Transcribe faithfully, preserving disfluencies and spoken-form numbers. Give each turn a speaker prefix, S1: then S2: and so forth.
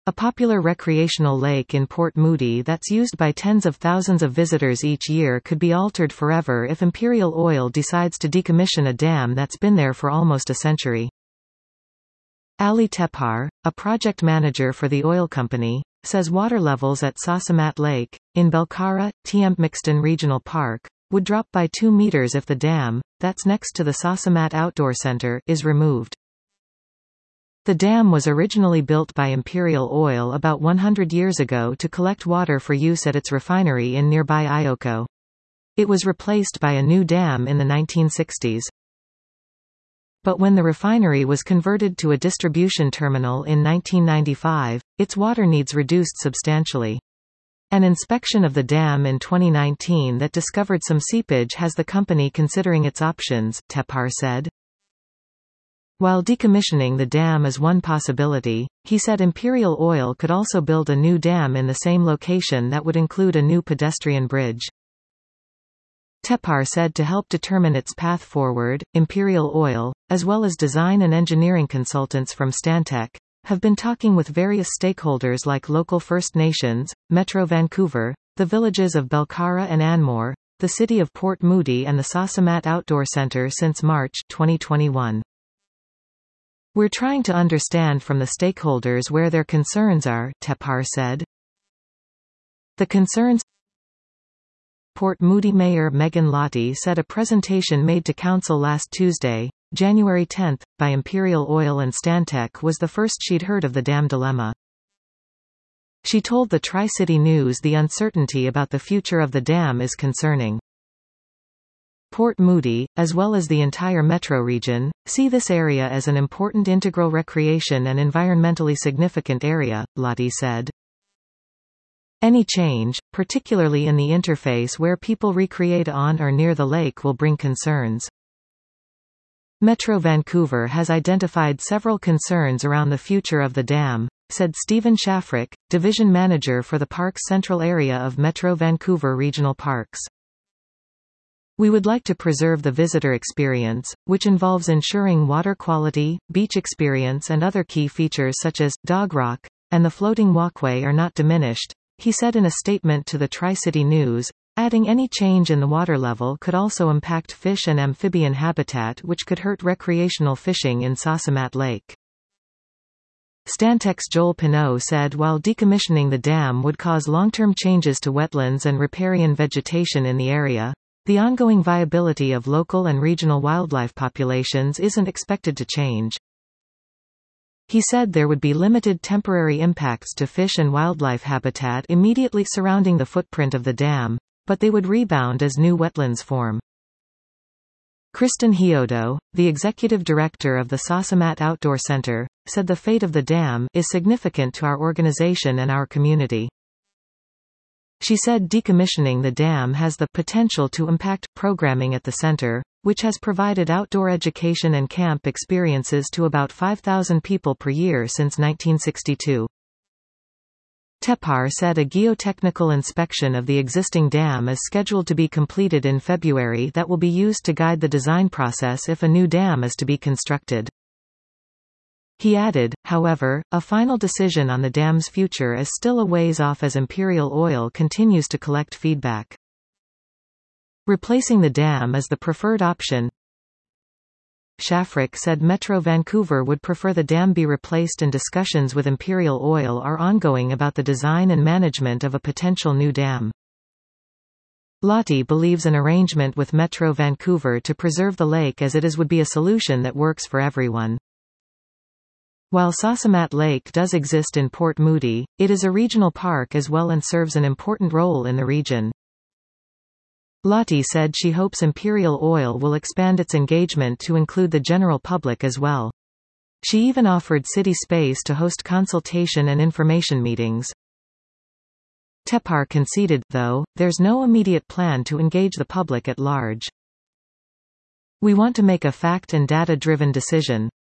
S1: A popular recreational lake in Port Moody that's used by tens of thousands of visitors each year could be altered forever if Imperial Oil decides to decommission a dam that's been there for almost a century. Ali Tepar, a project manager for the oil company, says water levels at Sasamat Lake, in Belcara, Tiempmixton Regional Park, would drop by two meters if the dam, that's next to the Sasamat Outdoor Center, is removed. The dam was originally built by Imperial Oil about one hundred years ago to collect water for use at its refinery in nearby Ioko. It was replaced by a new dam in the nineteen sixties. But when the refinery was converted to a distribution terminal in nineteen ninety-five, its water needs reduced substantially. An inspection of the dam in twenty nineteen that discovered some seepage has the company considering its options, Tepar said. While decommissioning the dam is one possibility, he said Imperial Oil could also build a new dam in the same location that would include a new pedestrian bridge. Tepar said to help determine its path forward, Imperial Oil, as well as design and engineering consultants from Stantec, have been talking with various stakeholders like local First Nations, Metro Vancouver, the villages of Belcara and Anmore, the city of Port Moody and the Sasamat Outdoor Center since March twenty twenty-one. We're trying to understand from the stakeholders where their concerns are, Tepar said. The concerns. Port Moody Mayor Megan Lottie said a presentation made to Council last Tuesday, January tenth, by Imperial Oil and Stantec was the first she'd heard of the dam dilemma. She told the Tri-City News the uncertainty about the future of the dam is concerning. Port Moody, as well as the entire metro region, see this area as an important integral recreation and environmentally significant area, Lottie said. Any change, particularly in the interface where people recreate on or near the lake, will bring concerns. Metro Vancouver has identified several concerns around the future of the dam, said Stephen Shafrick, division manager for the park's central area of Metro Vancouver Regional Parks. We would like to preserve the visitor experience, which involves ensuring water quality, beach experience and other key features such as Dog Rock and the floating walkway are not diminished, he said in a statement to the Tri-City News, adding any change in the water level could also impact fish and amphibian habitat which could hurt recreational fishing in Sasamat Lake. Stantec's Joel Pineau said while decommissioning the dam would cause long-term changes to wetlands and riparian vegetation in the area, the ongoing viability of local and regional wildlife populations isn't expected to change. He said there would be limited temporary impacts to fish and wildlife habitat immediately surrounding the footprint of the dam, but they would rebound as new wetlands form. Kristen Hiodo, the executive director of the Sasamat Outdoor Center, said the fate of the dam is significant to our organization and our community. She said decommissioning the dam has the potential to impact programming at the center, which has provided outdoor education and camp experiences to about five thousand people per year since nineteen sixty-two. Tepar said a geotechnical inspection of the existing dam is scheduled to be completed in February that will be used to guide the design process if a new dam is to be constructed. He added, however, a final decision on the dam's future is still a ways off as Imperial Oil continues to collect feedback. Replacing the dam is the preferred option. Shafrick said Metro Vancouver would prefer the dam be replaced and discussions with Imperial Oil are ongoing about the design and management of a potential new dam. Lottie believes an arrangement with Metro Vancouver to preserve the lake as it is would be a solution that works for everyone. While Sasamat Lake does exist in Port Moody, it is a regional park as well and serves an important role in the region. Lottie said she hopes Imperial Oil will expand its engagement to include the general public as well. She even offered city space to host consultation and information meetings. Tepar conceded, though, there's no immediate plan to engage the public at large. We want to make a fact and data-driven decision,